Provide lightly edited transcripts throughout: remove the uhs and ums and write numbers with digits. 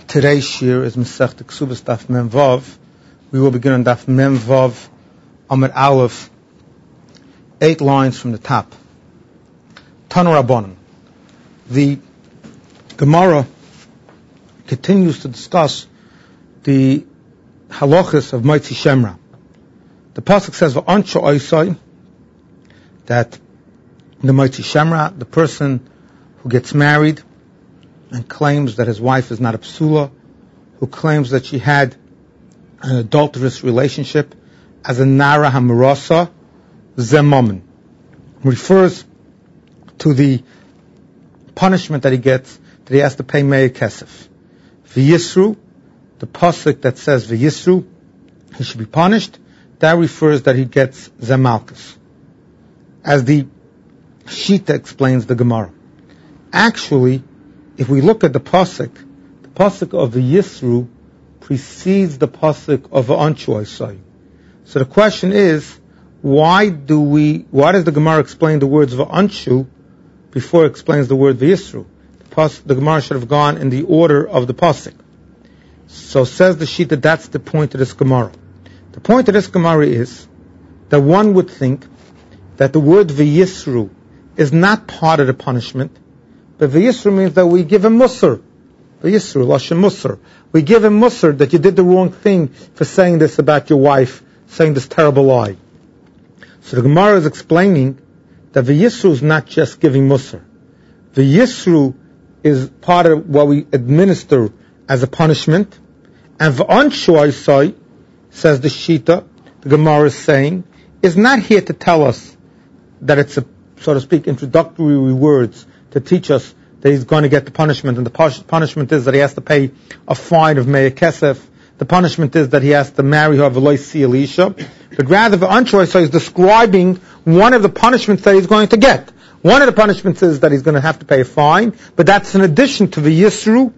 Today's shir is Masechta Ksubas Daf Mem Vav. We will begin on Daf Mem Vav Amud Aleph, 8 lines from the top. Tanu Rabbanan. The Gemara continues to discuss the halachas of Motzi Shemra. The pasuk says V'ansho Oisai, that the Motzi Shemra, the person who gets married and claims that his wife is not a psula, who claims that she had an adulterous relationship, as a nara hamarasa zemamin, refers to the punishment that he gets, that he has to pay meir kesef. V'yisru, the pasuk that says v'yisru, he should be punished, that refers that he gets zemalkus. As the Shita explains the Gemara. Actually, if we look at the pasuk of the Yisru precedes the pasuk of the Anshu Oisai. So the question is, why does the Gemara explain the words of Anshu before it explains the word Yisru? The Gemara should have gone in the order of the pasuk. So says the Shita, that's the point of this Gemara. The point of this Gemara is that one would think that the word V'yisru is not part of the punishment, but V'yisru means that we give him musr. V'yisru, Lashon musr. We give him musr that you did the wrong thing for saying this about your wife, saying this terrible lie. So the Gemara is explaining that V'yisru is not just giving musr. V'yisru is part of what we administer as a punishment. And V'anshu Oisai, says the Shita, the Gemara is saying, is not here to tell us that it's a, so to speak, introductory words to teach us that he's going to get the punishment, and the punishment is that he has to pay a fine of meir kesef. The punishment is that he has to marry her v'lo yisi Elisha. But rather, the Anshu Oisai is describing one of the punishments that he's going to get. One of the punishments is that he's going to have to pay a fine, but that's in addition to the Yisru,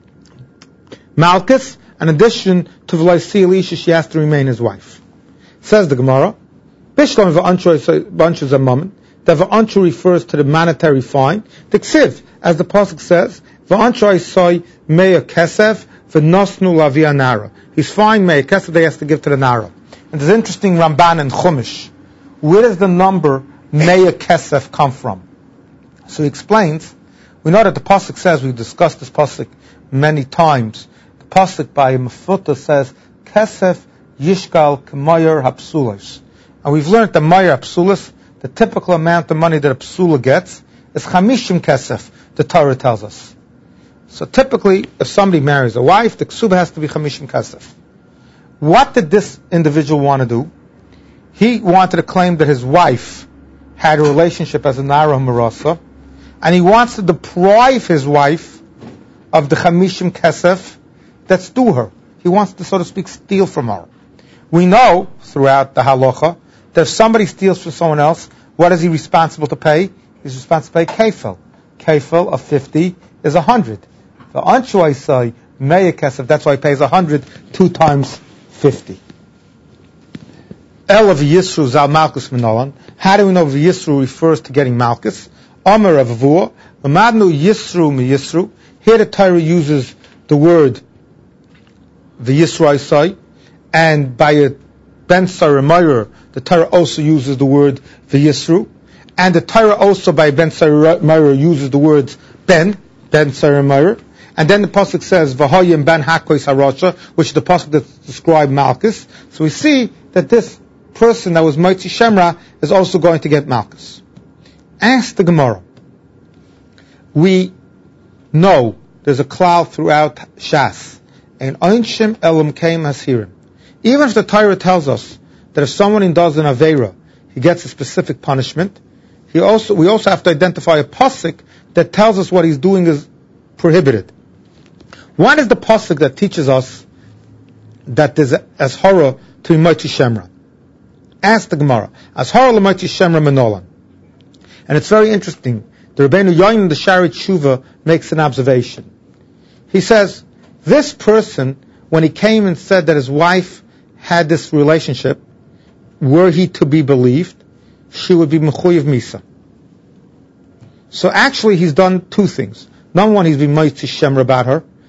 Malchus, in addition to v'lo yisi Elisha, she has to remain his wife. Says the Gemara, Bishlam v'anshu zamamin, that v'anshu refers to the monetary fine. The ksiv, as the pasuk says, v'anshu Oisai meir kesef v'nosnu lavia nara. He's fine meir kesef, they has to give to the nara. And there's interesting Ramban and Chumash. Where does the number meir kesef come from? So he explains, we know that the pasuk says, we've discussed this pasuk many times, the pasuk by Mefuta says, kesef yishkal k'mayar hapsulos. And we've learned that mayar hapsulos, the typical amount of money that a psula gets, is chamishim kesef, the Torah tells us. So typically, if somebody marries a wife, the ksuba has to be chamishim kesef. What did this individual want to do? He wanted to claim that his wife had a relationship as a nara marasa, and he wants to deprive his wife of the chamishim kesef that's due her. He wants to, so to speak, steal from her. We know throughout the halacha that if somebody steals from someone else, what is he responsible to pay? He's responsible to pay kefil. Kefil of 50 is 100. The Anshu Oisai meir kesef, that's why he pays 100, 2 times 50. El of Yisru zal malchus minolan. How do we know Yisru refers to getting malchus? Omer of Avua, Amadnu Yisru mi Yisru. Here the Torah uses the word the Yisru Oisai, and by a Ben Sarah the Torah also uses the word V'yisru, and the Torah also by Ben Sarah uses the words Ben Sarah, and then the pasuk says V'hoyim Ben Hakois Harasha, which is the pasuk that describes Malchus. So we see that this person that was Motzi Shemra is also going to get Malchus. Ask the Gemara. We know there's a cloud throughout Shas, and Einshim Elam Keim Hasirim. Even if the Torah tells us that if someone does an Aveira, he gets a specific punishment, we also have to identify a pasuk that tells us what he's doing is prohibited. One is the pasuk that teaches us that there's ashara to Motzi Shemra. Ask the Gemara, ashara l'Motzi Shemra menolan. And it's very interesting. The Rebbeinu Yoin, the Sharet Shuva, makes an observation. He says, this person, when he came and said that his wife had this relationship, were he to be believed, she would be mechuyev misa. So actually he's done 2 things. Number one, he's been Motzi Shemra about her.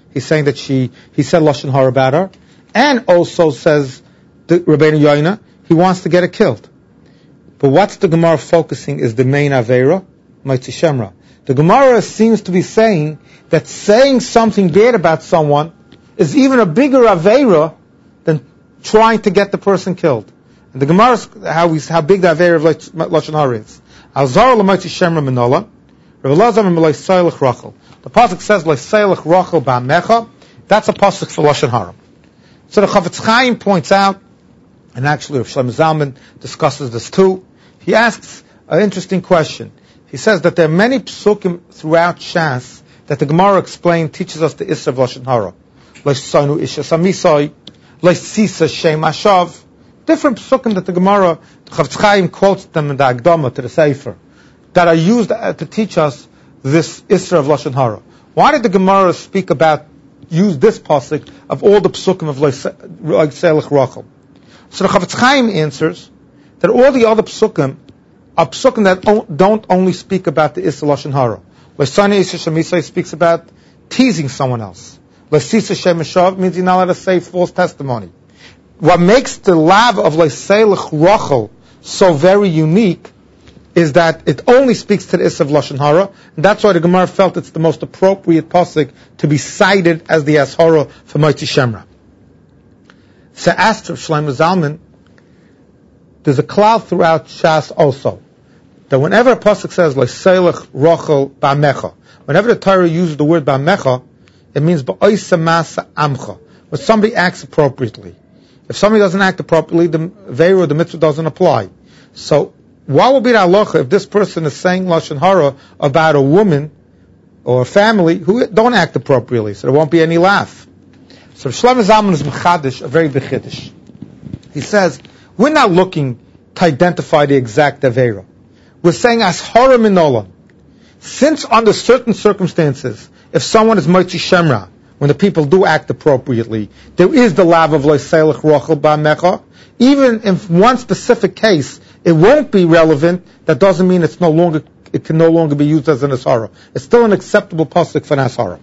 He's saying that he said Lashon Hara about her. And also says the Rabbeinu Yoina, he wants to get her killed. But what's the Gemara focusing is the main Aveira, Motzi Shemra. The Gemara seems to be saying that saying something bad about someone is even a bigger Aveira than trying to get the person killed. And the Gemara is how big the Aveira of Lashon Hara is. Al-Zara l'Motzi Shemra Minola, Rav Elazar L'Seilach Rachel. The pasuk says L'Seilach Rachel Ba'amecha. That's a pasuk for Lashon Hara. So the Chavetz Chaim points out, and actually Rav Shlomo Zalman discusses this too. He asks an interesting question. He says that there are many psukim throughout Shas that the Gemara teaches us the Isra of Lashon Hara. L'Sonu Isha Samisai, L'Sisa Shem Ashav. Different psukim that the Gemara, the Chavetz Chaim quotes them in the Agdama to the Sefer, that are used to teach us this Isra of Lashon Hara. Why did the Gemara use this pasuk of all the psukim of L'Seilach Rachel? So the Chavetz Chaim answers that all the other psukim are psukim that don't only speak about the Isra Lashon Hara. L'Sani Isha Shemisai speaks about teasing someone else. L'Sisa Shem Eshav means you're not allowed to say false testimony. What makes the lav of L'Seilach Rachel so very unique is that it only speaks to the Isra of Lashon Hara, and that's why the Gemara felt it's the most appropriate pasuk to be cited as the Ashara for Motzi Shemra. So asked Rav Shlomo Zalman, there's a klal throughout Shas also, that whenever a pasuk says L'Seilach Rachel Ba'amecha, whenever the Torah uses the word Ba'amecha, it means Ba'oisa Masa Amcha, when somebody acts appropriately. If somebody doesn't act appropriately, the Veira or the mitzvah doesn't apply. So, what will be the halacha if this person is saying Lashon Hara about a woman or a family who don't act appropriately? So there won't be any laugh. So Shlomo Zalman is mechadish, a very big chiddush. He says, we're not looking to identify the exact Aveira. We're saying Ashara Minola. Since under certain circumstances, if someone is Motzi Shemra, when the people do act appropriately, there is the lav of L'Seilach Rachel Ba'amecha. Even in one specific case, it won't be relevant. That doesn't mean it can no longer be used as an Ashara. It's still an acceptable pasuk for an Ashara.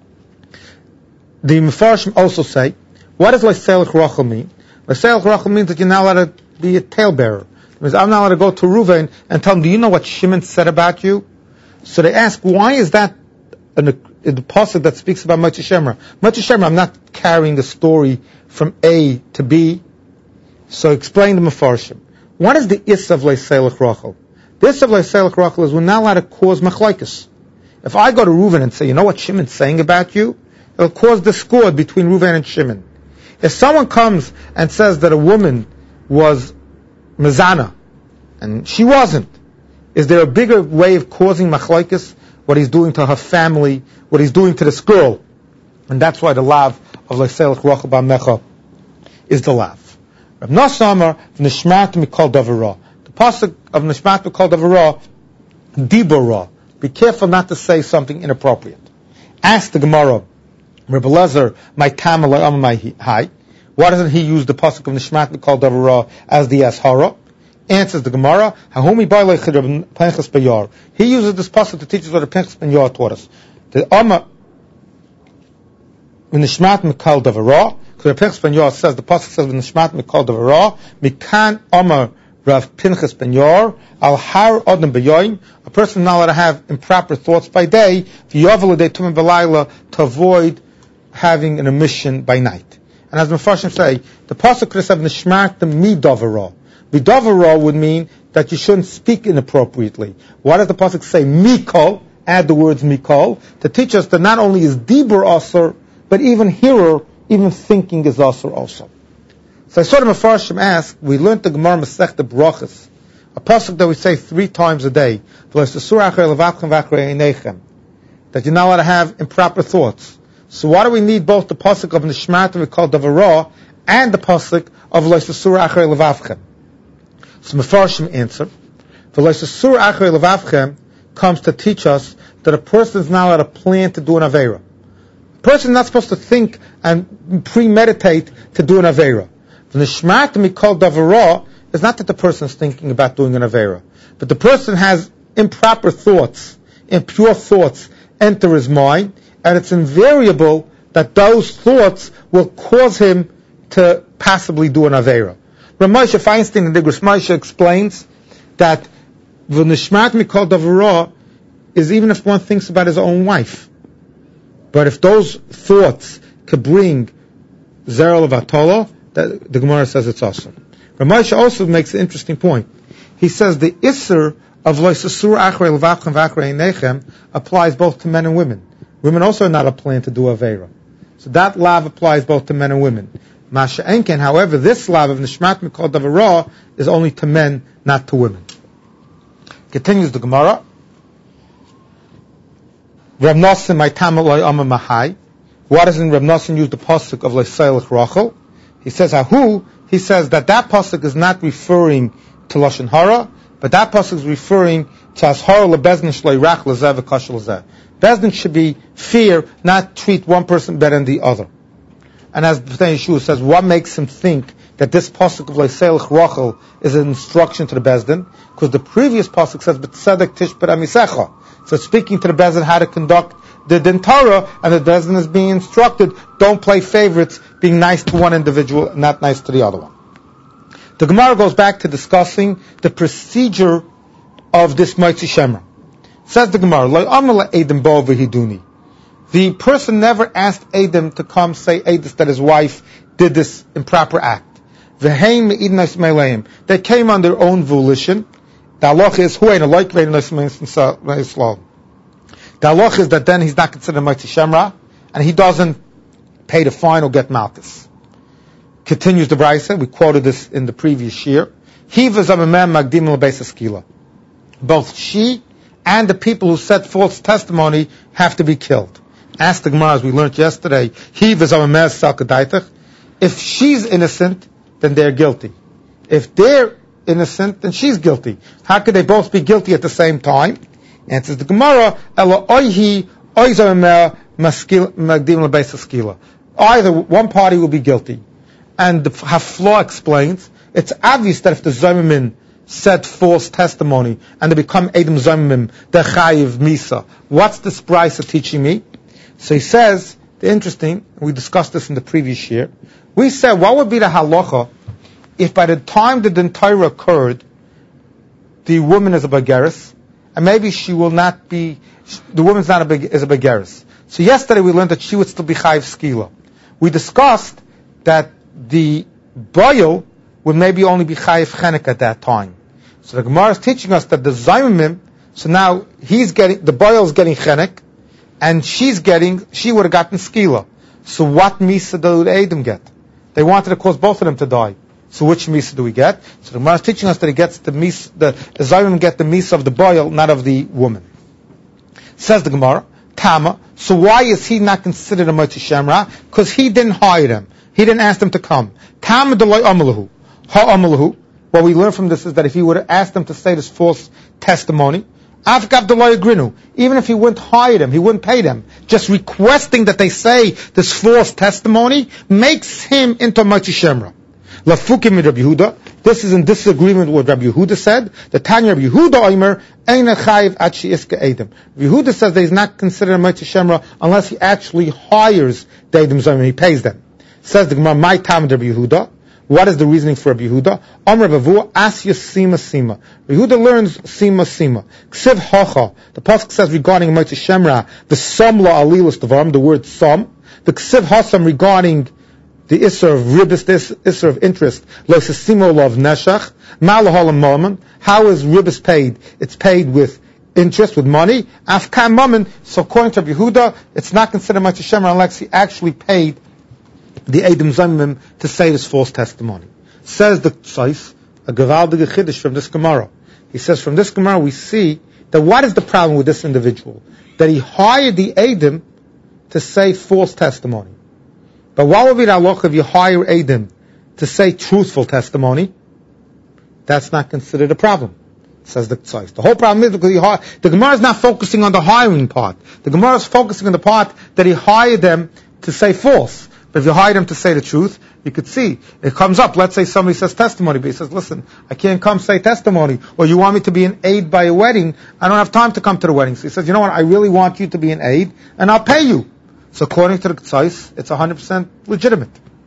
The Mefarshim also say, what does L'Seilach Rachel mean? L'Seilach Rachel means that you're not allowed to be a talebearer. It means I'm not allowed to go to Reuven and tell him, do you know what Shimon said about you? So they ask, why is that the pasuk that speaks about Motzi Shemra? Motzi Shemra, I'm not carrying the story from A to B. So explain the Mefarshim. What is the Isra of L'Seilach Rachel? The Isra of L'Seilach Rachel is we're not allowed to cause machlokes. If I go to Reuven and say, you know what Shimon's saying about you? It'll cause discord between Reuven and Shimon. If someone comes and says that a woman was mezana, and she wasn't, is there a bigger way of causing machlokes? What he's doing to her family, what he's doing to this girl. And that's why the lav of L'Seilach Rachel Ba'amecha is the lav. Rav Nosson Amar, Nishmat Mikol Davara. The pasuk of Nishmat Mikol Davara, Dibora. Be careful not to say something inappropriate. Ask the Gemara, Rabbi Elazar, my Tamal my Hai. Why doesn't he use the pasuk of Nishmat Mikol Davara as the Ashara? Answers the Gemara, Pinchas ben Yair. He uses this pasuk to teach us what the Pinchas ben Yair taught us. The Amma Nishmat Mikol Davara, because the Pinchas ben Yair says, the pasuk says, Nishmat Mikol Davara, Mikan Amma Rav Pinchas ben Yair, Al Har Odem B'Yoyim, a person is not allowed to have improper thoughts by day, V'yovel L'dei Tumim B'Layla, to avoid having an emission by night. And as the Mefarshim say, the pasuk could have said, Nishmat Midavara. Bidavara would mean that you shouldn't speak inappropriately. Why does the pasuk say Mikol? Add the words Mikol to teach us that not only is Dibur Asur, but even hearer, even thinking is Asur also. So I saw the Mefarshim ask. We learned the Gemara Masechta Brachos, a pasuk that we say 3 times a day. That you're not allowed to have improper thoughts. So why do we need both the pasuk of Nishmat and Mikol Davara and the pasuk of L'Sasur Achrei Levavchem? So Mefarshim answer, V'L'Sasur Achrei Levavchem comes to teach us that a person is not allowed to plan to do an Aveira. A person is not supposed to think and premeditate to do an Aveira. The Nishmat Mikol Davara is not that the person is thinking about doing an Aveira, but the person has improper thoughts, impure thoughts enter his mind, and it's invariable that those thoughts will cause him to possibly do an Aveira. Rav Moshe Feinstein in the Igros Moshe explains that v'nishmat mikol davara is even if one thinks about his own wife. But if those thoughts could bring Zerel of Atola, the Gemara says it's awesome. Rav Moshe also makes an interesting point. He says the Isser of Loisasur Achrei Levachem V'Achrei Nechem applies both to men and women. Women also are not a plan to do Aveira. So that lav applies both to men and women. Masha Enken, however, this lav of Nishmat Mikol Davara is only to men, not to women. Continues the Gemara. Rav Nosson Maitam Eloi Amma Mahai. Why doesn't Rav Nosson use the pasuk of Leiselech Rachel? He says Ahu. He says that pasuk is not referring to Lashon Hara, but that pasuk is referring to Ashara LeBezdin Shloi Rach Lezeh V'Kashel Lezeh. Bezdin should be fear, not treat one person better than the other. And as B'nai Yeshua says, what makes him think that this pasuk of Leiselech Rachel is an instruction to the Bezdin? Because the previous pasuk says B'tzedek Tishper Amisecha. So it's speaking to the Bezdin how to conduct the Din Torah, and the Bezdin is being instructed, don't play favorites, being nice to one individual, not nice to the other one. The Gemara goes back to discussing the procedure of this Motzi Shemra. Says the Gemara, the person never asked Adam to come say Edis that his wife did this improper act. They came on their own volition. The halach is the halach is that then he's not considered Motzi Shemra, and he doesn't pay the fine or get malchus. Continues the Brisa, we quoted this in the previous year. Both she and the people who set false testimony have to be killed. Ask the Gemara, as we learned yesterday, if she's innocent, then they're guilty. If they're innocent, then she's guilty. How could they both be guilty at the same time? Answers the Gemara, either one party will be guilty. And the Hafla explains, it's obvious that if the Zomimim said false testimony and they become Edom Zomimim, they're Chayiv Misa. What's this Brisa teaching me? So he says, interesting, we discussed this in the previous year, we said, what would be the halacha if by the time the Din Torah occurred, the woman is a Bageris, and maybe she will not be, the woman's not is a Bageris. So yesterday we learned that she would still be Chayiv Skila. We discussed that the Boil would maybe only be Chayiv Chenek at that time. So the Gemara is teaching us that the Zaymim, so now the Boil is getting Chenek, and she would have gotten Skila. So what Misa do the Edom get? They wanted to cause both of them to die. So which Misa do we get? So the Gemara is teaching us that he gets the Misa, the Zaymim get the Misa of the Boil, not of the woman. Says the Gemara, Tama, so why is he not considered a Motzi Shemra? Because he didn't hire them. He didn't ask them to come. Tama delay amalahu. Ha-amalahu. What we learn from this is that if he would have asked them to say this false testimony, Afgav delay agrinu. Even if he wouldn't hire them, he wouldn't pay them. Just requesting that they say this false testimony makes him into a Motzi Shemra. Lafukim with Rabbi Yehuda. This is in disagreement with what Rabbi Yehuda said. The Tanya Rabbi Yehuda Omer Eina Chayiv Achi Iska Edom. Rabbi Yehuda says that he's not considered a Motzi Shemra unless he actually hires the Edom Zayim, he pays them. Says the Gemara, my time Rabbi Yehuda. What is the reasoning for Rabbi Yehuda? Omer Bavu Asya Sima Sima. Rabbi Yehuda learns Sima Sima. Ksiv Hacha. The pasuk says regarding Motzi Shemra, the Samla Alilas Devarim, the word Sam. The Ksiv Hasam regarding the Isser of Ribis, this Isser of interest, Loisasimo Lov Neshach, Malahalam Malaman. How is Ribis paid? It's paid with interest, with money. Afkan Mammon. So according to Rabbi Yehuda, it's not considered Motzi Shemra unless he actually paid the Edom Zomimim to say this false testimony. Says the Tzais, a Gevaldige Chiddush from this Gemara. He says from this Gemara we see that what is the problem with this individual? That he hired the Edom to say false testimony. But what would be the halacha if you hire Edom to say truthful testimony? That's not considered a problem, says the Tzais. The whole problem is because the Gemara is not focusing on the hiring part. The Gemara is focusing on the part that he hired them to say false. But if you hire them to say the truth, you could see, it comes up, let's say somebody says testimony, but he says, listen, I can't come say testimony, or you want me to be an aide by a wedding, I don't have time to come to the wedding. So he says, you know what, I really want you to be an aide, and I'll pay you. So according to the Ksais, it's 100% legitimate.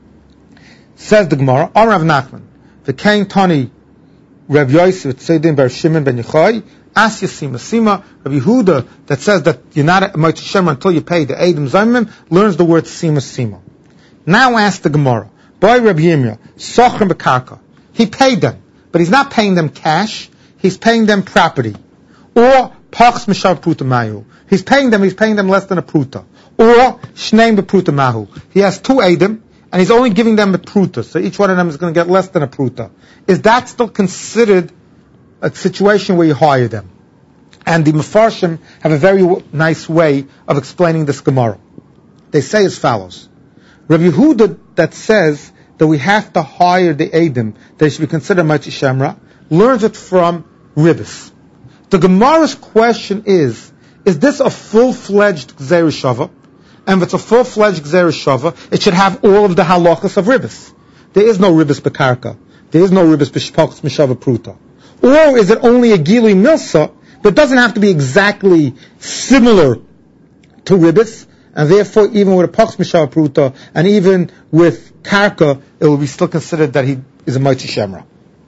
Says the Gemara, Amar Rav Nachman, V'kein Tani Rav Yosef Tzedin Bar Shimon ben Yochai, Asya Sima Sima. Rav Yehuda that says that you're not a Motzi Shemra until you pay the Eidim Zayimim learns the word Sima Sima. Now ask the Gemara, Boy Rav Yirmiyah, Sochrim B'karka. He paid them, but he's not paying them cash. He's paying them property, or Pachs Mishav Pruta Mahu. He's paying them less than a pruta, or Shneim B'Pruta Mahu. He has 2 Eidim, and he's only giving them a pruta, so each one of them is going to get less than a pruta. Is that still considered a situation where you hire them? And the Mefarshim have a very nice way of explaining this Gemara. They say as follows. Rav Yehuda that says that we have to hire the Eidim, they should be considered Motzi Shemra, learns it from Ribbis. The Gemara's question is this a full-fledged Gzeir Shava? And if it's a full-fledged Gzeir Shava, it should have all of the halachas of Ribbis. There is no Ribbis Bekarka. There is no Ribbis B'Shpachs Mishava Pruta. Or is it only a Gili Milsa, but it doesn't have to be exactly similar to Ribbis, and therefore even with a Pachs Mishava Pruta, and even with Karka, it will be still considered that he is a Motzi Shemra.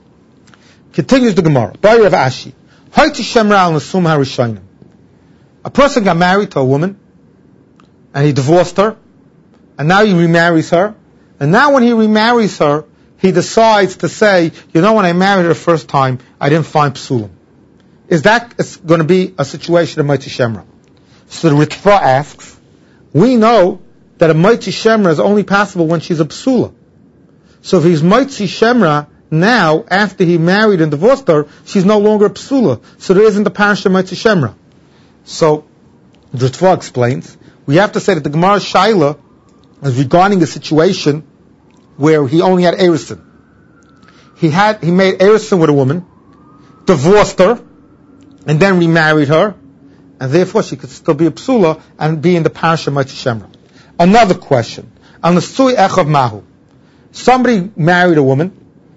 Continues the Gemara. Bari Rav Ashi. Motzi Shemra al Nesum HaRishayim. A person got married to a woman, and he divorced her, and now he remarries her, and now when he remarries her, he decides to say, when I married her the first time, I didn't find psulim. Is that going to be a situation of Motzi Shemra? So the Ritva asks, we know that a Motzi Shemra is only possible when she's a psula. So if he's Motzi Shemra now, after he married and divorced her, she's no longer a psula. So there isn't a parasha Motzi Shemra. So the Ritva explains, we have to say that the Gemara Shaila is regarding a situation where he only had Erison. He made Erison with a woman, divorced her, and then remarried her, and therefore she could still be a psula and be in the parasha Motzi Shemra. Another question. Al Nesui Echav Mahu. Somebody married a woman,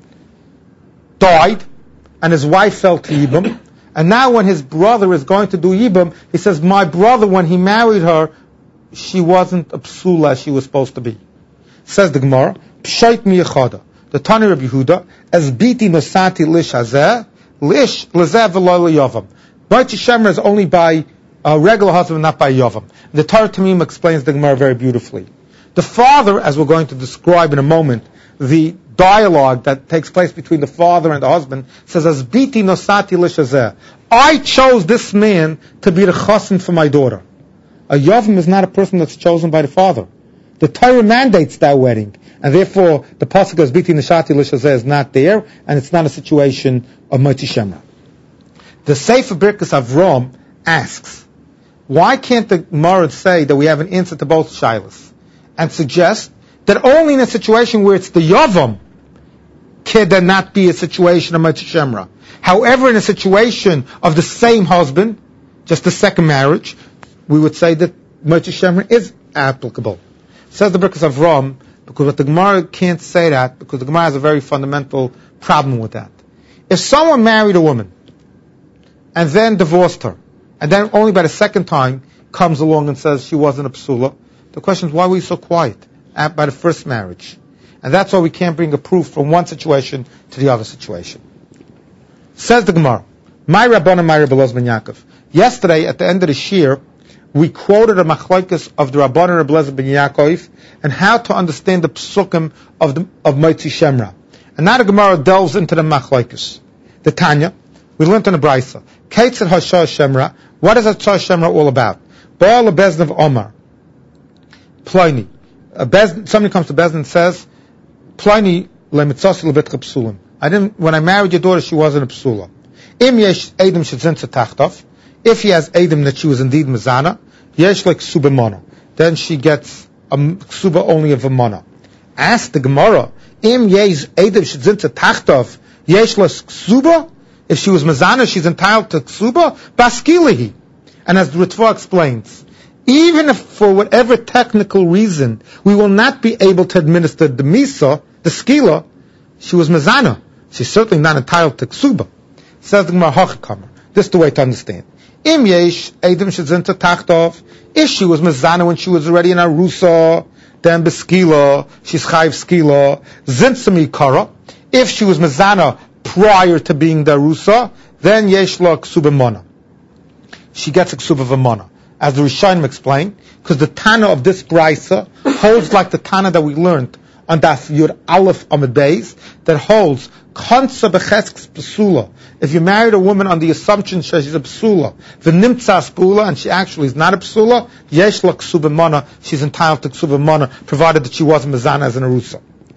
died, and his wife fell to Yibam, and now when his brother is going to do Yibam, he says, my brother, when he married her, she wasn't a psula as she was supposed to be. Says the Gemara, Pshait miyachada. The Tani Rabbi Yehuda, as biti nosati lish hazeh, lish lezeh v'lo yavam. Motzi Shemra is only by a regular husband, not by yavam. The Torah Tamim explains the Gemara very beautifully. The father, as we're going to describe in a moment, the dialogue that takes place between the father and the husband, says, as biti nosati lish hazeh. I chose this man to be the chassan for my daughter. A yavam is not a person that's chosen by the father. The Torah mandates that wedding, and therefore the pasuk of biti neshati l'shazeh is not there, and it's not a situation of Motzi Shemra. The Sefer Birkas Avram asks, why can't the Gemara say that we have an answer to both shilas, and suggest that only in a situation where it's the yavam can there not be a situation of Motzi Shemra? However, in a situation of the same husband, just the second marriage, we would say that Motzi Shemra is applicable. Says the Birkas Avram, because what the Gemara can't say that, because the Gemara has a very fundamental problem with that. If someone married a woman, and then divorced her, and then only by the second time comes along and says she wasn't a psula, the question is, why were you so quiet by the first marriage? And that's why we can't bring a proof from one situation to the other situation. Says the Gemara, my Rabbanan, my Rabbi Elazar ben Yaakov. Yesterday, at the end of the shir, we quoted a machlokes of the Rabbanan Rabbi Elazar ben Yaakov and how to understand the psukim of Motzi Shemra. And now the Gemara delves into the machlokes. The Tanya, we learned in the Brisa. Keitzad Hashah Shemra. What is Hashah Shemra all about? Baal Bezdin of Omar. Pliny. Somebody comes to Bezdin and says, Pliny lemitzasi lebetcha psulim. When I married your daughter, she wasn't a psula. Im yesh edim shetzintza tachtov. If he has edim that she was indeed mezana, yesh like ksuba mana. Then she gets a ksuba only of a mana. Ask the Gemara, im yesh edim shetzintza tachtov, yesh like ksuba. If she was mezana, she's entitled to ksuba. Baskilihi. And as the Ritva explains, even if for whatever technical reason we will not be able to administer the misa, the skila, she was mezana. She's certainly not entitled to ksuba. Says the Gemara, this is the way to understand. Im yesh edim shezinta tachtov. If she was mezana when she was already in arusa, then beskila, she's chayv skila. Zintzami kara. If she was mezana prior to being the arusa, then yesh la ksuba mana. She gets a ksuba v'mana. As the Rishonim explain, because the Tana of this Braisa holds like the Tana that we learned on Daf Yud Aleph Amud Beis, that holds Kansa b'chesks psula. If you married a woman on the assumption that she's a psula, v'nimtza spula, and she actually is not a psula, yesh la ksuba mana, she's entitled to ksuba mana, provided that she wasn't mezana as an arusa.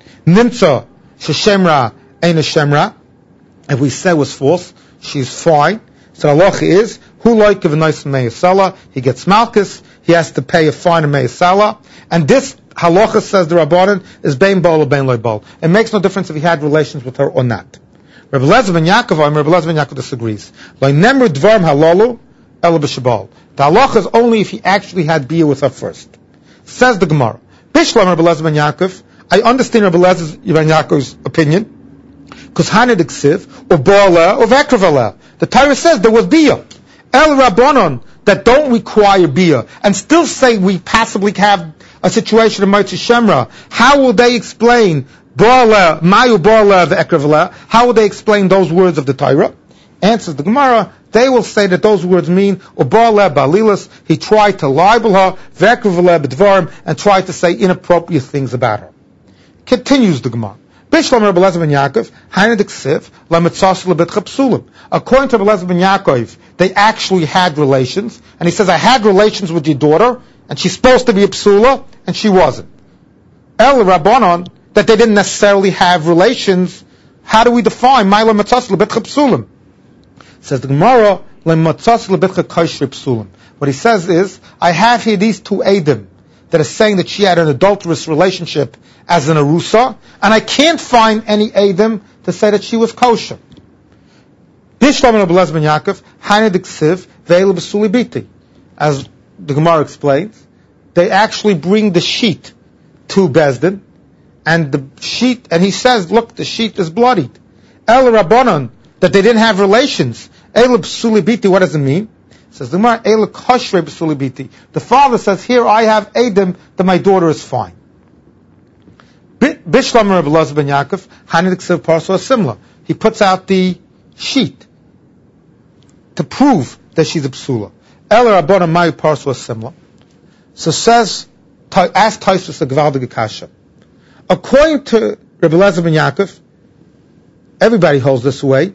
Nimtza sheshemra ain't a shemra. If we say it was false, she's fine. So halacha is, who like give a nice meyasala, he gets malchus, he has to pay a fine of meyasala, and this halacha, says the Rabbanan, is bein bal or bein loy bal. It makes no difference if he had relations with her or not. Rabbi Eliezer ben Yaakov disagrees. Lo nemru dvarim halalu ela b'shabal. The halacha is only if he actually had bia with her first. Says the Gemara. Bishlam Rabbi Eliezer ben Yaakov. I understand Rabbi Eliezer ben Yaakov's opinion, because Haned Ksiv or Ba'ala or Vekravala. The Torah says there was bia. El Rabbanon that don't require bia and still say we possibly have a situation of Motzi Shemra. How will they explain Ba'ala, Mayu Ba'ala Vekravala? How will they explain those words of the Torah? Answers the Gemara. They will say that those words mean Ba'ala Ba'alilas. He tried to libel her, Vekravala B'dvarim, and tried to say inappropriate things about her. Continues the Gemara. Bishlam Rabbi Eliezer ben Yaakov, Hained Ksiv, Lamitzas Lebitcha Psulim. According to Rabbi Eliezer ben Yaakov, they actually had relations, and he says, I had relations with your daughter, and she's supposed to be a psula, and she wasn't. El Rabbanon, that they didn't necessarily have relations. How do we define my Lamitzas Lebitcha Psulim? Says the Gemara, Lamitzas Lebitcha Kaishri Psulim. What he says is, I have here these two Eidim that are saying that she had an adulterous relationship as an arusa, and I can't find any Eidim to say that she was kosher. Bishlam Rabbi Eliezer ben Yaakov, Hained Ksiv, Ve'el B'suli Biti. As the Gemara explains, they actually bring the sheet to Bezdin, and the sheet, and he says, look, the sheet is bloodied. El Rabbanon, that they didn't have relations. Eil B'suli Biti, what does it mean? Says the Gemara, Eil Koshrei B'suli Biti. The father says, here I have Eidim that my daughter is fine. Bishlam Rabbi Eliezer ben Yaakov, Hained Ksiv Parso is similar. He puts out the sheet to prove that she's a psula. El Rabbanon Mayu Parso is similar. So says, ask Taisus the Gvaldige Kasha. According to Rabbi Eliezer ben Yaakov, everybody holds this way.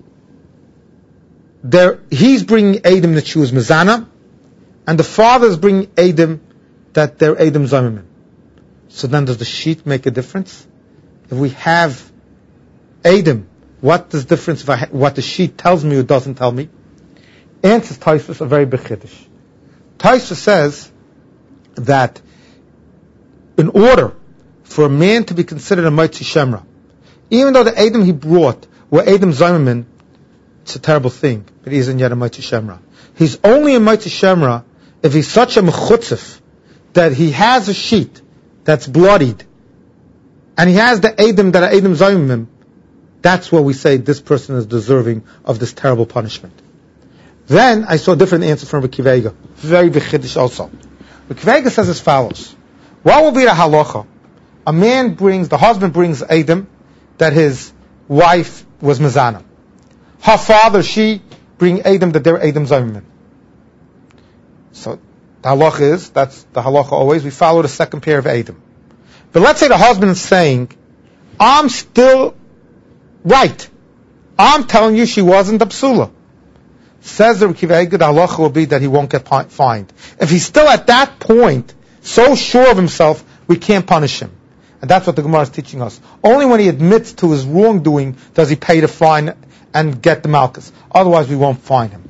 He's bringing Eidim that she was mezana, and the father is bringing Eidim that they're Eidim Zayimim. So then does the sheet make a difference? If we have Eidim, what does the difference what the sheet tells me or doesn't tell me? Answers Taisus a very big chiddush. Taisus says that in order for a man to be considered a Motzi Shemra, even though the Eidim he brought were Eidim Zayimim, it's a terrible thing, but he isn't yet a Motzi Shemra. He's only a Motzi Shemra if he's such a mechutzif that he has a sheet that's bloodied, and he has the Eidim that are Eidim Zayimim. That's where we say this person is deserving of this terrible punishment. Then I saw a different answer from Rabbi Kivega, very big chiddush also. Rabbi Kivega says as follows: what will be the halacha? The husband brings Eidim that his wife was mezana. Her father, she bring Eidim that they're Eidim Zayimim. So the halacha is, that's the halacha always, we follow the second pair of Eidim. But let's say the husband is saying, I'm still right. I'm telling you she wasn't a psula. Says the Kivega, the halacha will be that he won't get fined. If he's still at that point, so sure of himself, we can't punish him. And that's what the Gemara is teaching us. Only when he admits to his wrongdoing does he pay the fine and get the malchus. Otherwise we won't fine him.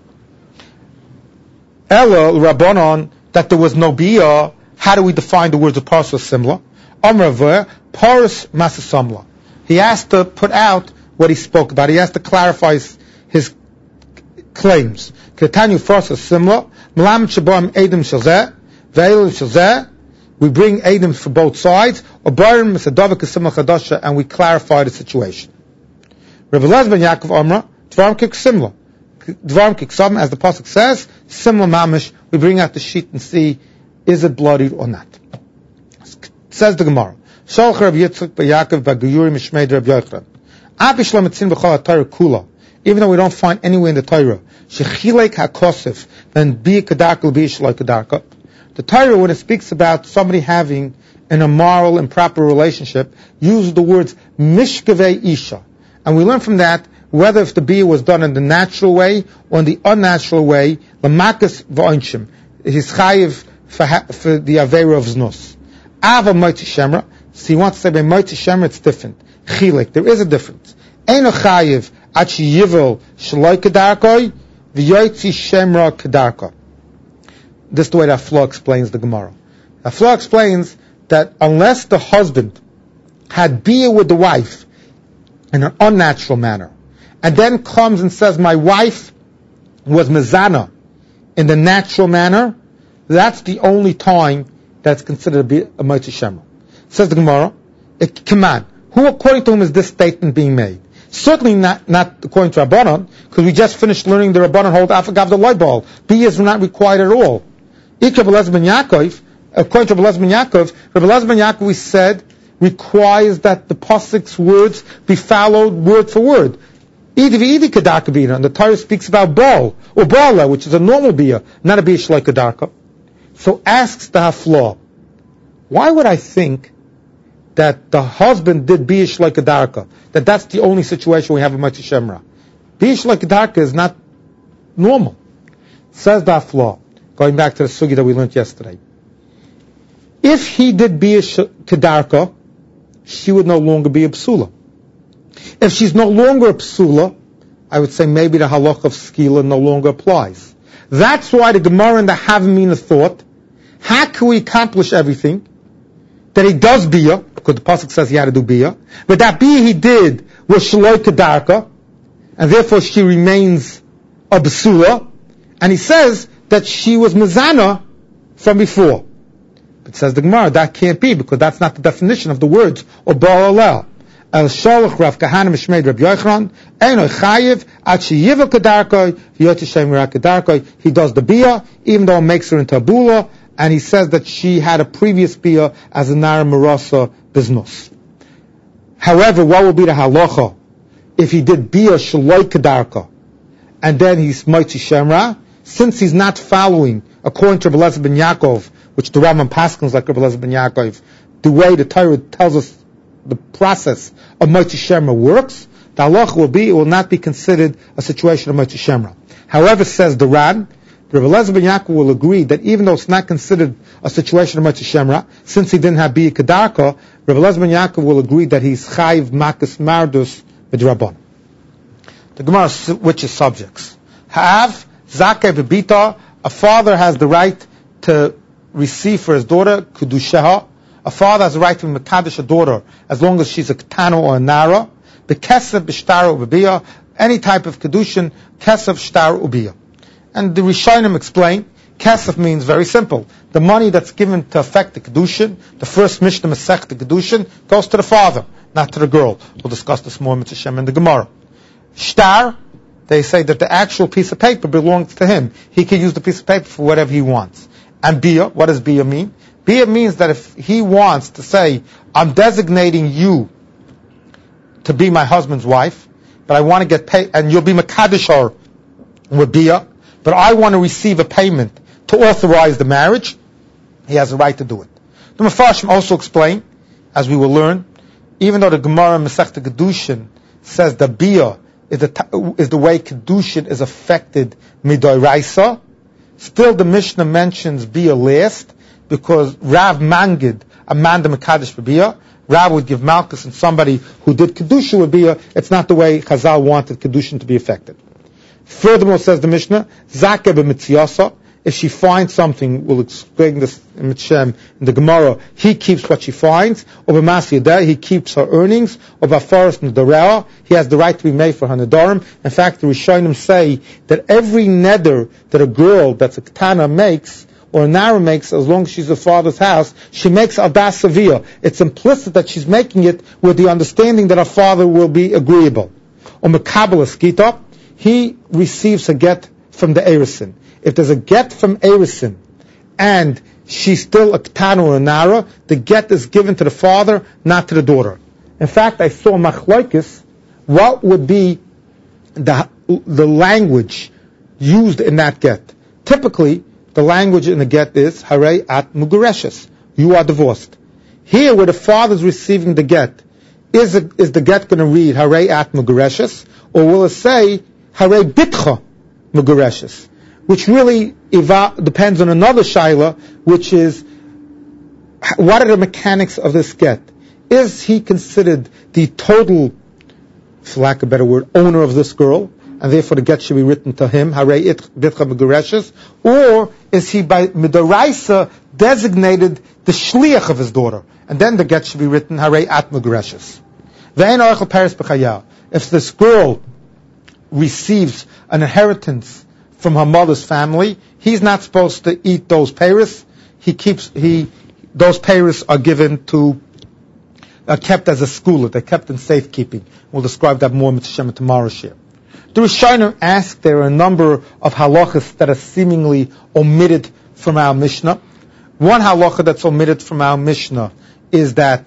Ela Rabbanon, that there was no bia. How do we define the words of Parsa similar? Amraveh Paris Masasamla. He has to put out what he spoke about. He has to clarify his claims. Ketanu Parsa similar. Malam Shabam Eidim Shazeh, Veil Shazeh. We bring Eidim for both sides. Obarim Misadavik Simla Chadasha, and we clarify the situation. Rabbi Eliezer ben Yaakov Amra Dvarim Kik Simla. Dvarim kiksam, as the pasuk says, similar mamish, we bring out the sheet and see, is it bloodied or not? Says the Gemara. Shalach Rav Yitzchak b'Yaakov b'Geyuri mishmei Rav Yochanan. Abi shlo metzin b'chol haTorah kula. Even though we don't find anywhere in the Torah, shechilek hakosef, then bi kadarka l'bi shloi kadarka. The Torah, when it speaks about somebody having an immoral, improper relationship, uses the words mishkavei isha. And we learn from that whether if the bia was done in the natural way or in the unnatural way, l'makas v'onshim, he's chayiv for the aveira of znus. Ava moitzi shemra, so he wants to say by moitzi shemra it's different. Chilek, there is a difference. Eino chayiv at sheyivel shloi kedarkoi v'yoitzi shemra kedarka. This is the way that Flo explains the Gemara. Flo explains that unless the husband had bia with the wife in an unnatural manner, and then comes and says, my wife was mezana in the natural manner, that's the only time that's considered to be a moitzi shemra. Says the Gemara, Kaman, who according to whom is this statement being made? Certainly not according to Rabbanan, because we just finished learning the Rabbanan hold afagav the loibal. Bia is not required at all. Ikra Belez ben Yaakov, according to Belez ben Yaakov, Belez ben Yaakov we said requires that the pasuk's words be followed word for word. Idi kadarka bina, and the Torah speaks about bal or bala, which is a normal bia, not a bia shloi kadarka. So asks the Hafla, why would I think that the husband did bia shloi kadarka? That's the only situation we have a moitzi shemra. Bia shloi kadarka is not normal. Says the Hafla, going back to the sugi that we learned yesterday. If he did bia kadarka, she would no longer be a psula. If she's no longer a psula, I would say maybe the halach of skila no longer applies. That's why the Gemara and the Havamina thought, how can we accomplish everything? That he does bia, because the pasuk says he had to do bia, but that bia he did was shloi kedarka, and therefore she remains a psula, and he says that she was mezana from before. But says the Gemara, that can't be, because that's not the definition of the words or ba'alel. El sholach Rav Kahana mishmei Reb Yochanan eino chayiv at sheyivel kedarkoi v'yotzi shemra kedarkoi. He does the bia, even though it makes her into a bula, and he says that she had a previous bia as a nara marasa biznus. However, what will be the halacha if he did bia shloi kedarka and then he's moitzi shemra? Since he's not following according to Rabbi Elazar ben Yaakov, which the Rambam paskins like Rabbi Elazar ben Yaakov, the way the Torah tells us the process of moitzi shemra works, the halacha will be, it will not be considered a situation of moitzi shemra. However, says the Ran, Rabbi Elazar ben Yaakov will agree that even though it's not considered a situation of moitzi shemra, since he didn't have bia kedarka, Rabbi Elazar ben Yaakov will agree that he's chayiv makas mardus midrabban. The Gemara switches subjects. Ha'av zakeh bebita, a father has the right to receive for his daughter kedushaha. A father has the right to mekadesh a daughter as long as she's a ketana or a nara. Bekesef b'shtar u'b'biyah, any type of kedushin, kesef shtar u'biyah. And the Rishonim explain, kesef means very simple. The money that's given to affect the kedushin, the first Mishnah Masech the kedushin, goes to the father, not to the girl. We'll discuss this more Mitzvah Shem in the Gemara. Shtar, they say that the actual piece of paper belongs to him. He can use the piece of paper for whatever he wants. And biyah, what does biyah mean? Biyah means that if he wants to say, I'm designating you to be my husband's wife, but I want to get paid, and you'll be Makadishar with biyah, but I want to receive a payment to authorize the marriage, he has a right to do it. The Mefarshim also explain, as we will learn, even though the Gemara Masechta Kedushin says that biyah is the way Kedushin is affected midoraisa, still the Mishnah mentions biyah last, because Rav Mangid, a man the Mekadesh b'biyah, Rav would give Malchus and somebody who did Kedusha with biyah. It's not the way Chazal wanted Kedushin to be affected. Furthermore, says the Mishnah, Zakeh b'mitziasa, if she finds something, we'll explain this in Mitzshem, in the Gemara, he keeps what she finds, or b'mas yadeh, he keeps her earnings, or b'afaras nedareah, he has the right to be made for her nedarim. In fact, the Rishonim say that every neder that a girl that's a ketana makes, or a nara makes, as long as she's a father's house, she makes adas saviyah. It's implicit that she's making it with the understanding that her father will be agreeable. Or mekabel eskita, he receives a get from the Erisin. If there's a get from Erisin, and she's still a Ketana or a Nara, the get is given to the father, not to the daughter. In fact, I saw Machlaikis, what would be the language used in that get. Typically, the language in the get is, Hare at Mugureshes, you are divorced. Here, where the father is receiving the get, is the get going to read Hare at Mugureshes, or will it say Hare Bitcha Mugureshes? Which really depends on another shaila, which is, what are the mechanics of this get? Is he considered the total, for lack of a better word, owner of this girl, and therefore the get should be written to him, Hare Bitcha Mugureshes, or is he by Midoraisa designated the shliach of his daughter, and then the get should be written Hare at Mugureshes. If this girl receives an inheritance from her mother's family, he's not supposed to eat those peiros. Those peiros are given to, kept as a schooler. They're kept in safekeeping. We'll describe that more in tomorrow's share. The Rishonim ask, there are a number of halachas that are seemingly omitted from our Mishnah. One halacha that's omitted from our Mishnah is that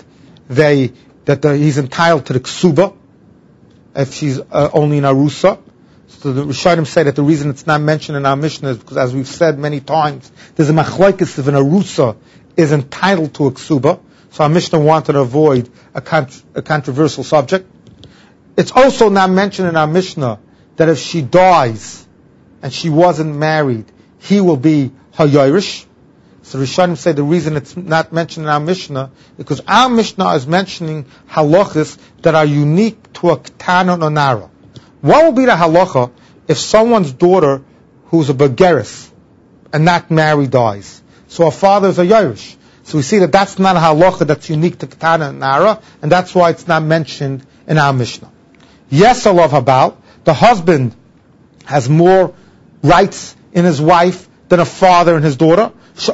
he's entitled to the ksuba if she's only in arusa. So the Rishonim say that the reason it's not mentioned in our Mishnah is because, as we've said many times, there's a machlokes if an arusa is entitled to a ksuba. So our Mishnah wanted to avoid a controversial subject. It's also not mentioned in our Mishnah that if she dies and she wasn't married, he will be her Yairish. So Rishonim say the reason it's not mentioned in our Mishnah is because our Mishnah is mentioning halachas that are unique to a Ketana or Nara. What will be the halacha if someone's daughter, who's a begeris and not married, dies? So her father is a Yairish. So we see that that's not a halacha that's unique to Ketana and Nara, and that's why it's not mentioned in our Mishnah. Yes, Allah Habal, the husband has more rights in his wife than a father and his daughter. These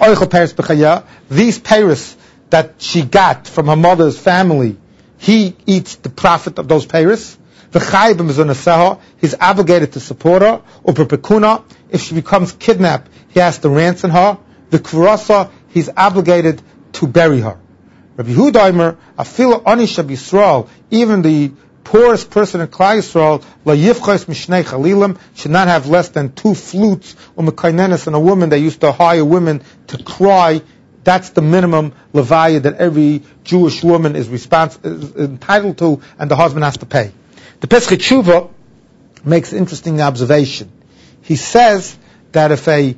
peiros that she got from her mother's family, he eats the profit of those peiros. He's obligated to support her. If she becomes kidnapped, he has to ransom her. He's obligated to bury her. Rabbi Yehuda, Afila Anisha B'Yisrael, even the poorest person in Klal Yisrael, la yifchos mishnei chalilim, should not have less than 2 flutes, and a woman that used to hire women to cry. That's the minimum levaya that every Jewish woman is entitled to, and the husband has to pay. The Pesach Tshuva makes an interesting observation. He says that if a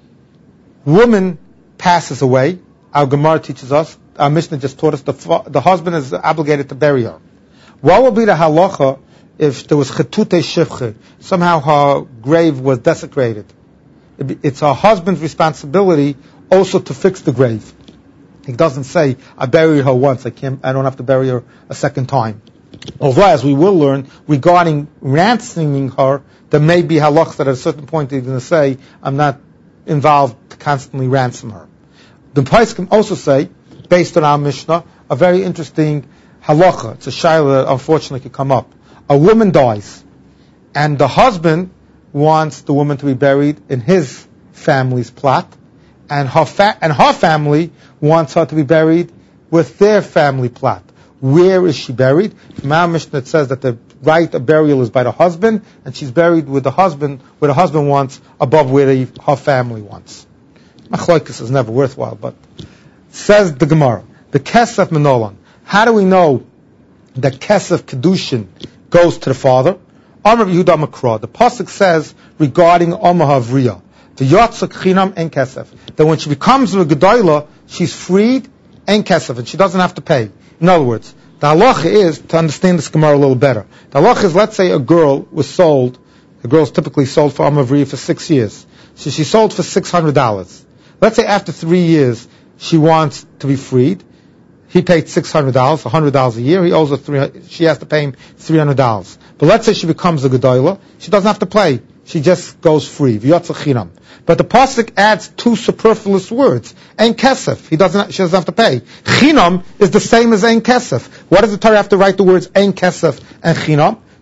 woman passes away, our Gemara teaches us, our Mishnah just taught us, the husband is obligated to bury her. What will be the halacha if there was chetute shivche? Somehow her grave was desecrated. It's her husband's responsibility also to fix the grave. He doesn't say, I buried her once, I don't have to bury her a second time. Although, as we will learn, regarding ransoming her, there may be halachas that at a certain point they're going to say, I'm not involved to constantly ransom her. The Pais can also say, based on our Mishnah, a very interesting halacha. It's a shaila that unfortunately could come up. A woman dies, and the husband wants the woman to be buried in his family's plot, and her family wants her to be buried with their family plot. Where is she buried? From our Mishnah it says that the right of burial is by the husband, and she's buried with the husband, where the husband wants, above where her family wants. Machlokes is never worthwhile, but says the Gemara, the Kesef Menolan. How do we know that Kesef Kedushin goes to the father? Amar Yehuda Makra. The pasuk says regarding Amar Havriya, the Yotzak Chinam en Kesef, that when she becomes a Gedolah, she's freed en Kesef, and she doesn't have to pay. In other words, the halacha is, to understand this Gemara a little better, the halacha is, let's say a girl was sold, the girl's typically sold for Amar Havriya for 6 years. So she's sold for $600. Let's say after 3 years, she wants to be freed. He paid $600, $100 a year. He owes her she has to pay him $300. But let's say she becomes a Gedolah. She doesn't have to pay. She just goes free. V'yotzah chinam. But the pasuk adds 2 superfluous words. Ein kesef. She doesn't have to pay. Chinam is the same as ein kesef. What does the Torah have to write the words ein kesef and chinam?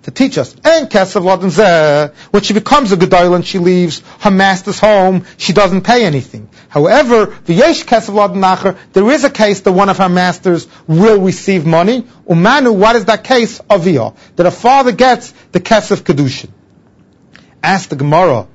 to teach us. And Kesef Laden Zeh, when she becomes a Gedolah and she leaves her master's home, she doesn't pay anything. However, V'yesh Kesef Laden Nacher, there is a case that one of her masters will receive money. Umanu, what is that case? Aviyah, that a father gets the Kesef Kedushin. Ask the Gemara,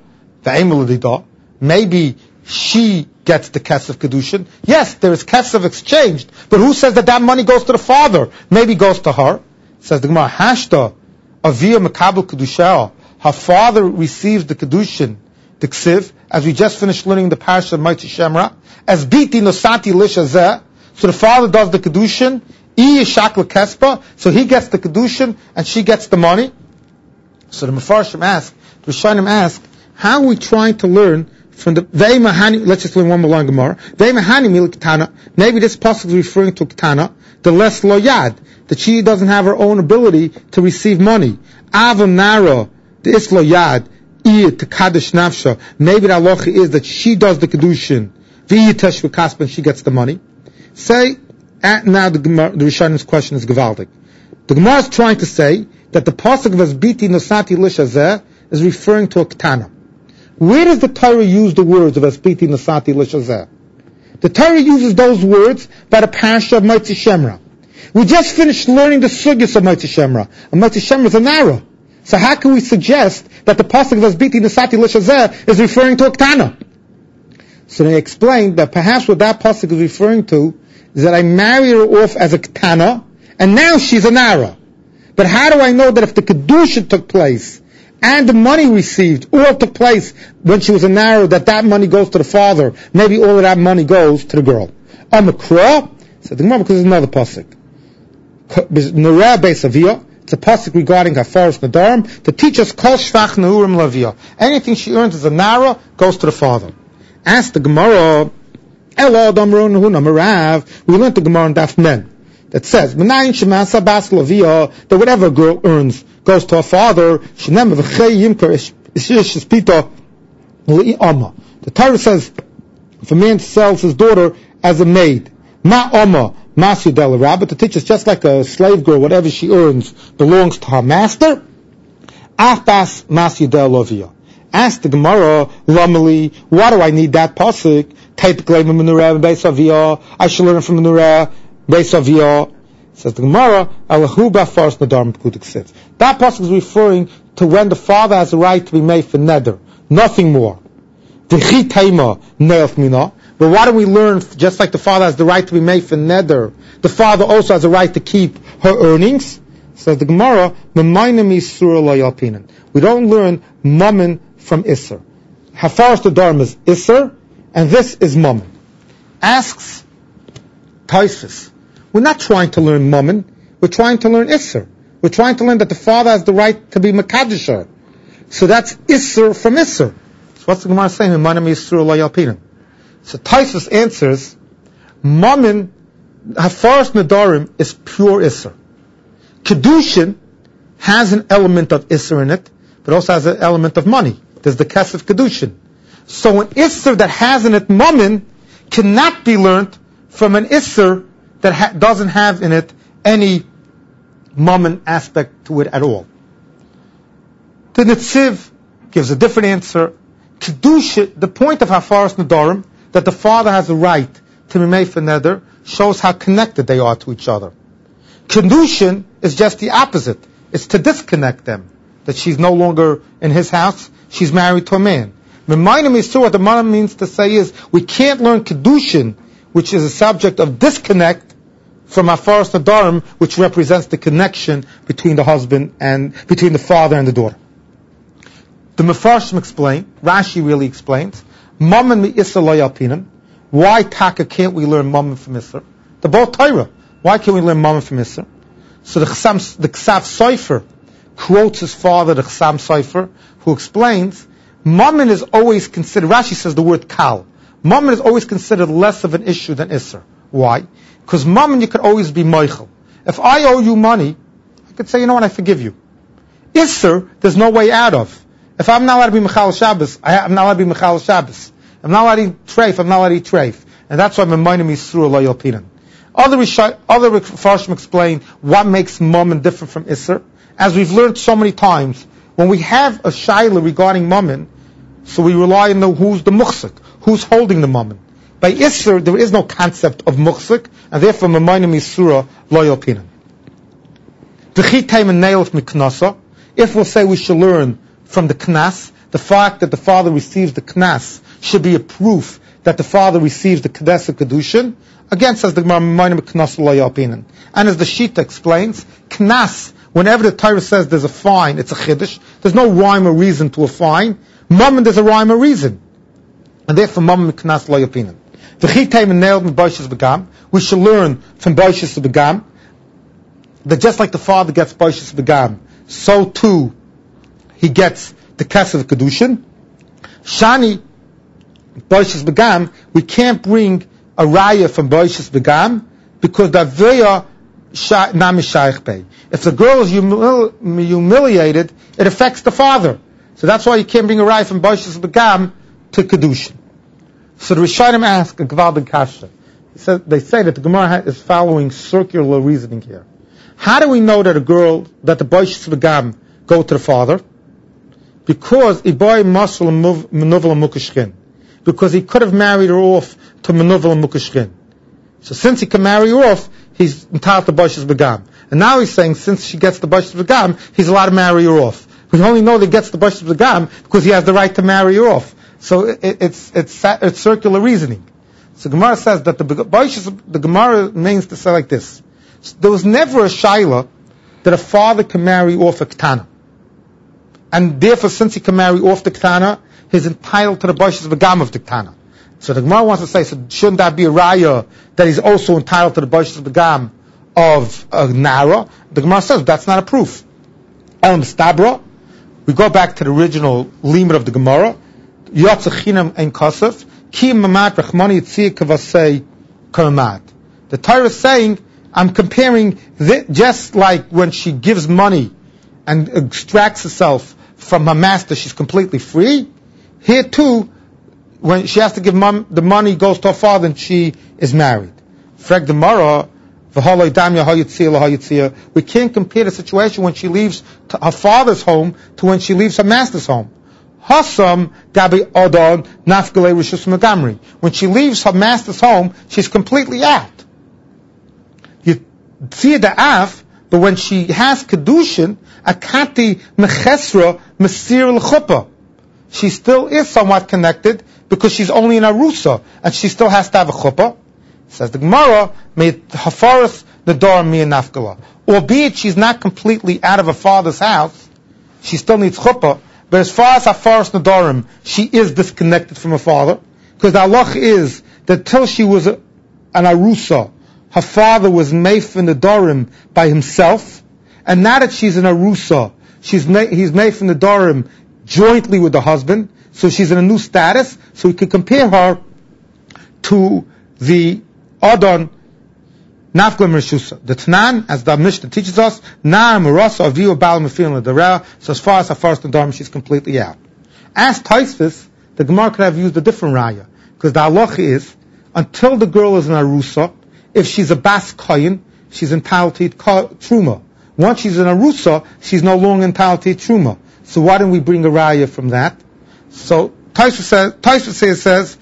maybe she gets the Kesef Kedushin. Yes, there is Kesef exchanged, but who says that money goes to the father? Maybe goes to her. Says the Gemara, Hashta, Aviyah Mekabel Kedusha. Her father receives the Kedushin, the Ksiv, as we just finished learning the Parsha of Motzi Shemra, as Biti Nosati Lisha Zeh. So the father does the Kedushin, Shakla Kespa, so he gets the Kedushin and she gets the money. So the Mefarshim ask, the Rishonim ask, how are we trying to learn from the Ve'imahani? Let's just learn one more line Gemara. Ve'imahani mil Ketana. Maybe this pasuk is referring to Ketana, the less loyad, that she doesn't have her own ability to receive money. Avam Nara, the is loyad, to Kaddish Nafsha. Maybe the halacha is that she does the Kedushin, V'yitesh v'kaspa, and she gets the money. Say, now the Rishonim's question is Gevaldik. The Gemara is trying to say that the pasuk of Asbiti Nosati Lisha Zeh is referring to a Ketana. Where does the Torah use the words of Asbiti Nosati Lisha Zeh? The Torah uses those words by the Parsha of Motzi Shemra. We just finished learning the Sugyas of Motzi Shemra. And Motzi Shemra is a Nara. So how can we suggest that the pasuk of Asbiti Nosati Lisha Zeh is referring to a Ketana? So they explained that perhaps what that pasuk is referring to is that I marry her off as a Ketana, and now she's a Nara. But how do I know that if the Kedusha took place, and the money received all took place when she was a Nara, that money goes to the father, maybe all of that money goes to the girl? Amakra, said the Gemara, because there's another pasuk. Nureh Beis Aviyah, it's a pasuk regarding Hafaras Nadarim, to teach us Kol Shvach Neurim Laviyah. Anything she earns as a Nara goes to the father. Ask the Gemara, we learned the Gemara in Daf Men that says that whatever a girl earns goes to her father. The Torah says if a man sells his daughter as a maid, but to teach us just like a slave girl, whatever she earns belongs to her master. Ask the Gemara, Lamali, why do I need that pasuk? I should learn it from Nureh Beis Aviyah. Says the Gemara, that pasuk is referring to when the father has a right to be made for neder, nothing more. But why do we learn, just like the father has the right to be made for neder, the father also has a right to keep her earnings? Says the Gemara, we don't learn mammon from Isser. Hafaras Nadarim is Isser, and this is mammon. Asks Tosfos, we're not trying to learn mammon, we're trying to learn Isser. We're trying to learn that the father has the right to be Makadisher. So that's Isser from Isser. So what's the Gemara saying? So Tosfos answers, mammon, Hafaras Nadarim is pure Isser. Kedushin has an element of Isser in it, but also has an element of money. There's the Kesef Kedushin. So an Isser that has in it mammon cannot be learnt from an Isser that doesn't have in it any mammon aspect to it at all. The Netziv gives a different answer. Kedusha, the point of Hafaras Nadarim, that the father has a right to be made for neder, shows how connected they are to each other. Kedushin is just the opposite. It's to disconnect them. That she's no longer in his house, she's married to a man. What the Mana means to say is, we can't learn Kedushin, which is a subject of disconnect, from Hafaras Nadarim, which represents the connection between the husband and between the father and the daughter. The Mefarshim explain, Rashi really explains, Mammon mi Isser lo yalpinim. Why Taka can't we learn Mammon from Isser? They're both Torah. Why can't we learn Mammon from Isser? So the Ksav Sofer quotes his father, the Chassam Sofer, who explains, Mammon is always considered, Rashi says the word Kal, Mammon is always considered less of an issue than Isser. Why? Because Mammon you could always be Meichel. If I owe you money, I could say, you know what, I forgive you. Isser, there's no way out of. If I'm not allowed to be Mechal Shabbos, I'm not allowed to be Mechal Shabbos. I'm not allowed to eat treif, I'm not allowed to eat treif. And that's why Memainim Yisrua Lo Yalpinan. Other Farshim explain what makes Mammon different from Isser. as we've learned so many times, when we have a shaila regarding mammon, so we rely on who's the muhsik, who's holding the mammon. By Isser, there is no concept of muhsik, and therefore Mamaynim Yisura loyal pinan. If we'll say we should learn from the knas, the fact that the father receives the knas should be a proof that the father receives the Kedes of Kedushin. Again, says the Gemara, Knas lo yalpinan. And as the Shita explains, Knas, whenever the Torah says there's a fine, it's a Chiddush. There's no rhyme or reason to a fine. Mammon, there's a rhyme or reason. And therefore, Mammon Knas lo yalpinan. We should learn from Baishas Begam that just like the father gets Baishas Begam, so too he gets the Kedes of Kedushin. Shani, Baishas Begam, we can't bring a raya from Baishas Begam because the Aveya Nami Pei. If the girl is humiliated, it affects the father. So that's why you can't bring a raya from Baishas Begam to Kedushin. So the Rishonim ask a Gvaldig Kasha. They say that the Gemara is following circular reasoning here. How do we know that that the Baishas Begam go to the father? Because Iboy Masul Menuvel Mukashkin. Because he could have married her off to Menuvel Mukashkin. So since he can marry her off, he's entitled to Baishas Begam. And now he's saying since she gets the Baishas Begam, he's allowed to marry her off. We only know that he gets the Baishas Begam because he has the right to marry her off. So it's circular reasoning. So Gemara says that the Gemara means to say like this. There was never a shaila that a father can marry off a ketana. And therefore, since he can marry off the ketana, he's entitled to the Baishas Begam of the ketana. So the Gemara wants to say, so shouldn't that be a raya that he's also entitled to the Baishas Begam of a nara? The Gemara says that's not a proof. El Mistabra, we go back to the original limit of the Gemara. Yotzachinam en kasef ki mamat rachmani yitzir kavasei kamamat. The Torah is saying, I'm comparing just like when she gives money and extracts herself from her master, she's completely free. Here too, when she has to give the money goes to her father and she is married. Frag the Mara, we can't compare the situation when she leaves her father's home to when she leaves her master's home. Hasam gabi odon nafgale rishus megamri. When she leaves her master's home, she's completely out. You see the af, but when she has kedushin, akati mechesra mesir l'chuppah, she still is somewhat connected because she's only in arusa and she still has to have a chuppah. Says the Gemara, may hafaras nedar mi nafgala. Albeit she's not completely out of her father's house, she still needs chuppah. But as far as hafaras nedarim, she is disconnected from her father, because the halach is that till she was an arusa, her father was meif in nedarim by himself, and now that she's an arusa, he's meif in nedarim jointly with the husband, so she's in a new status. So we could compare her to the Adon Nafglam Rishusa. The Tanan, as the Mishnah teaches us, Na Marasa Aviu Bal Mefilin Ladara. So as far as Nedarim, she's completely out. As Taisvis, the Gemara could have used a different raya, because the halacha is until the girl is an arusa, if she's a bas koyin, she's entitled to truma. Once she's an arusa, she's no longer entitled to truma. So why don't we bring a raya from that? So Taisvis says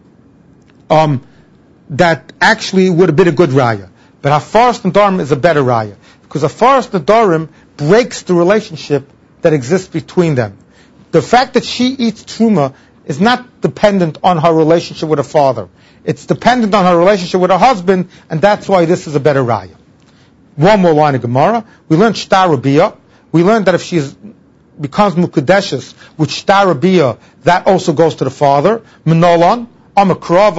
that actually would have been a good raya. But Hafaras Nedarim is a better raya. Because Hafaras Nedarim breaks the relationship that exists between them. The fact that she eats truma is not dependent on her relationship with her father. It's dependent on her relationship with her husband, and that's why this is a better raya. One more line of Gemara. We learned Shtar Rabiyah. We learned that if she becomes Mukadeshes with Shtar Rabiyah, that also goes to the father. Menolan. The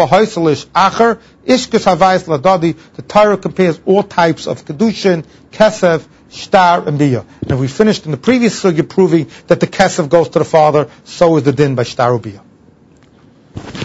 Torah compares all types of kedushin, kesef, shtar, and biyah. And we finished in the previous sugya proving that the kesef goes to the father, so is the din by shtar or biyah.